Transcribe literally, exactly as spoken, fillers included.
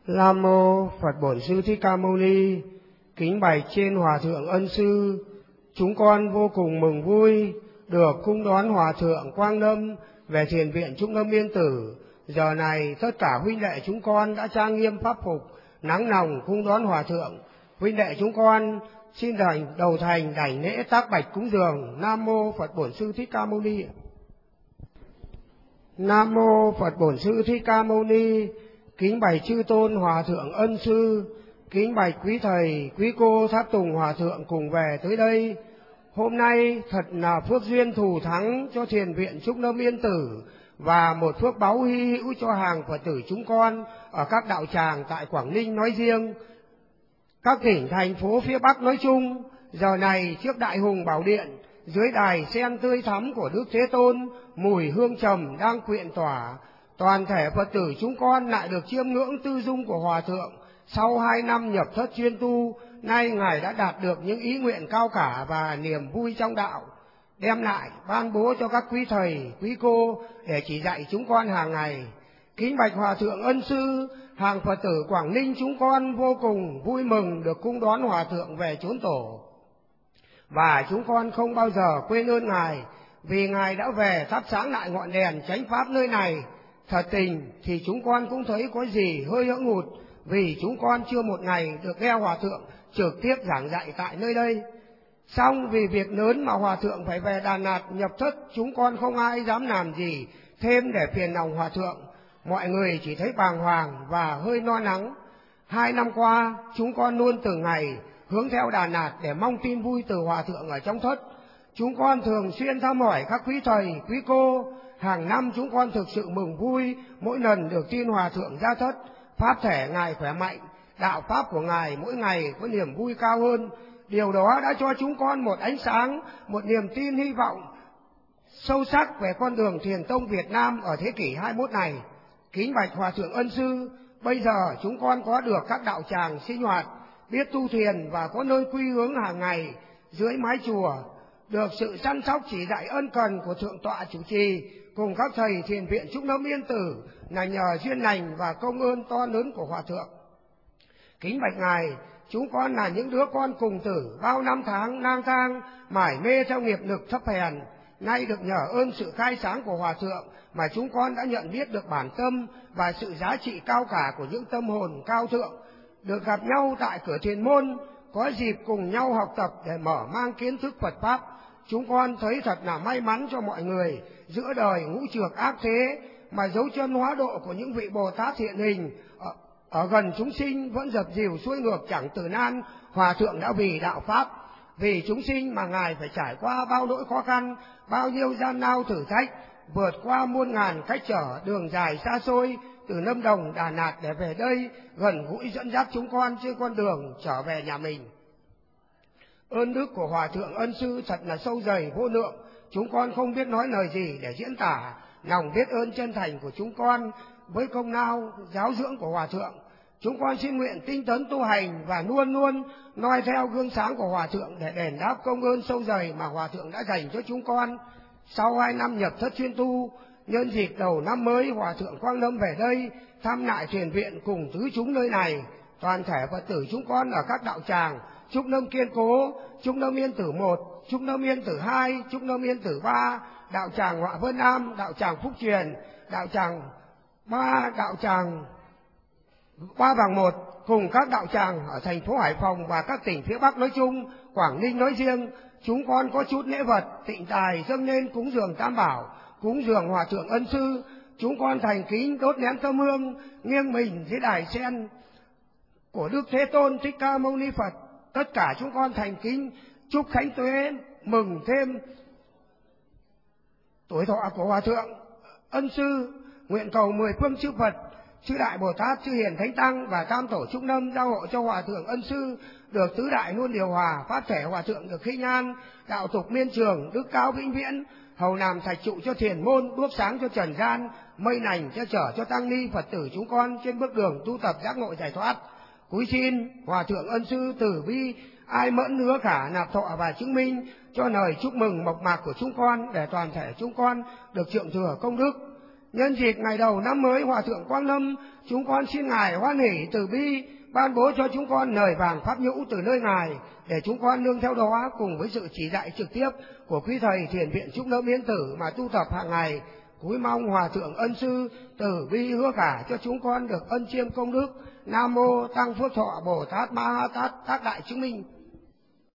Nam mô Phật Bổn Sư Thích Ca Mâu Ni. Kính bạch trên Hòa thượng Ân Sư, chúng con vô cùng mừng vui được cung đón Hòa thượng Quang Lâm về thiền viện Trung Lâm Yên Tử. Giờ này tất cả huynh đệ chúng con đã trang nghiêm pháp phục, nắng nòng cung đón Hòa thượng. Huynh đệ chúng con xin thành đầu thành đảnh lễ tác bạch cúng dường. Nam mô Phật Bổn Sư Thích Ca Mâu Ni. Nam mô Phật Bổn Sư Thích Ca Mâu Ni. Kính bạch chư tôn Hòa thượng Ân Sư, kính bạch quý thầy, quý cô tháp tùng Hòa thượng cùng về tới đây. Hôm nay thật là phước duyên thù thắng cho thiền viện Trung Lâm Yên Tử và một phước báu hy hữu cho hàng Phật tử chúng con ở các đạo tràng tại Quảng Ninh nói riêng, các tỉnh thành phố phía Bắc nói chung. Giờ này trước Đại Hùng Bảo Điện, dưới đài sen tươi thắm của Đức Thế Tôn, mùi hương trầm đang quyện tỏa. Toàn thể Phật tử chúng con lại được chiêm ngưỡng tư dung của Hòa thượng. Sau hai năm nhập thất chuyên tu, nay Ngài đã đạt được những ý nguyện cao cả và niềm vui trong đạo, đem lại ban bố cho các quý thầy, quý cô để chỉ dạy chúng con hàng ngày. Kính bạch Hòa thượng Ân Sư, hàng Phật tử Quảng Ninh chúng con vô cùng vui mừng được cung đón Hòa thượng về chốn tổ. Và chúng con không bao giờ quên ơn Ngài, vì Ngài đã về thắp sáng lại ngọn đèn chánh pháp nơi này. Thật tình thì chúng con cũng thấy có gì hơi hững hụt, vì chúng con chưa một ngày được nghe Hòa thượng trực tiếp giảng dạy tại nơi đây. Song vì việc lớn mà Hòa thượng phải về Đà Lạt nhập thất, chúng con không ai dám làm gì thêm để phiền lòng Hòa thượng. Mọi người chỉ thấy bàng hoàng và hơi lo lắng. Hai năm qua, chúng con luôn từng ngày hướng theo Đà Lạt để mong tin vui từ Hòa thượng ở trong thất. Chúng con thường xuyên thăm hỏi các quý thầy, quý cô. Hàng năm chúng con thực sự mừng vui mỗi lần được tin Hòa thượng ra thất. Pháp thể Ngài khỏe mạnh, đạo pháp của Ngài mỗi ngày có niềm vui cao hơn. Điều đó đã cho chúng con một ánh sáng, một niềm tin hy vọng sâu sắc về con đường thiền tông Việt Nam ở thế kỷ hai mươi mốt này. Kính bạch Hòa thượng Ân Sư, bây giờ chúng con có được các đạo tràng sinh hoạt, biết tu thiền và có nơi quy hướng hàng ngày dưới mái chùa, được sự chăm sóc chỉ dạy ân cần của thượng tọa chủ trì cùng các thầy thiền viện Trung Lâm Yên Tử là nhờ duyên lành và công ơn to lớn của Hòa thượng. Kính bạch Ngài, chúng con là những đứa con cùng tử bao năm tháng lang thang mải mê theo nghiệp lực thấp hèn, nay được nhờ ơn sự khai sáng của Hòa thượng mà chúng con đã nhận biết được bản tâm và sự giá trị cao cả của những tâm hồn cao thượng. Được gặp nhau tại cửa thiền môn, có dịp cùng nhau học tập để mở mang kiến thức Phật Pháp, chúng con thấy thật là may mắn cho mọi người. Giữa đời ngũ trược ác thế mà dấu chân hóa độ của những vị Bồ Tát hiện hình ở, ở gần chúng sinh vẫn dập dìu xuôi ngược chẳng từ nan. Hòa thượng đã vì đạo Pháp, vì chúng sinh mà Ngài phải trải qua bao nỗi khó khăn, bao nhiêu gian lao thử thách, vượt qua muôn ngàn cách trở đường dài xa xôi từ Lâm Đồng, Đà Lạt để về đây gần gũi dẫn dắt chúng con trên con đường trở về nhà mình. Ơn đức của Hòa thượng Ân Sư thật là sâu dày vô lượng, chúng con không biết nói lời gì để diễn tả lòng biết ơn chân thành của chúng con với công lao giáo dưỡng của Hòa thượng. Chúng con xin nguyện tinh tấn tu hành và luôn luôn noi theo gương sáng của Hòa thượng để đền đáp công ơn sâu dày mà Hòa thượng đã dành cho chúng con. Sau hai năm nhập thất chuyên tu, nhân dịp đầu năm mới, Hòa thượng Quang Lâm về đây thăm lại thiền viện cùng tứ chúng nơi này. Toàn thể Phật tử chúng con ở các đạo tràng Trung Lâm Kiên Cố, Trung Lâm Yên Tử một, Trung Lâm Yên Tử hai, Trung Lâm Yên Tử ba, đạo tràng Họa Vân Nam, đạo tràng Phúc Truyền, đạo tràng ba, đạo tràng Ba Vàng một, cùng các đạo tràng ở thành phố Hải Phòng và các tỉnh phía Bắc nói chung, Quảng Ninh nói riêng. Chúng con có chút lễ vật tịnh tài dâng lên cúng dường Tam Bảo, cúng dường Hòa thượng Ân Sư. Chúng con thành kính đốt nén tâm hương nghiêng mình dưới đài sen của Đức Thế Tôn Thích Ca Mâu Ni Phật. Tất cả chúng con thành kính chúc khánh tuế, mừng thêm tuổi thọ của Hòa thượng Ân Sư. Nguyện cầu mười phương chư Phật, chư Đại Bồ Tát, chư Hiền Thánh Tăng và Tam Tổ Trung Lâm gia hộ cho Hòa thượng Ân Sư được tứ đại luôn điều hòa, pháp thể Hòa thượng được khinh an, đạo tục miên trường, đức cao vĩnh viễn, hầu làm thạch trụ cho thiền môn, đuốc sáng cho trần gian, mây lành che chở cho tăng ni Phật tử chúng con trên bước đường tu tập giác ngộ giải thoát. Cúi xin Hòa thượng Ân Sư từ bi ai mẫn hứa khả nạp thọ và chứng minh cho lời chúc mừng mộc mạc của chúng con để toàn thể chúng con được trượng thừa công đức. Nhân dịp ngày đầu năm mới Hòa thượng Quang Lâm, chúng con xin Ngài hoan hỷ từ bi ban bố cho chúng con lời vàng pháp nhũ từ nơi Ngài, để chúng con nương theo đó cùng với sự chỉ dạy trực tiếp của quý thầy Thiền viện Trúc Lâm Yên Tử mà tu tập hàng ngày. Cúi mong Hòa thượng ân sư từ bi hứa cả cho chúng con được ân chiêm công đức. Nam mô Tăng Phước Thọ Bồ Tát Ma Ha Tát Tác Đại Chứng Minh.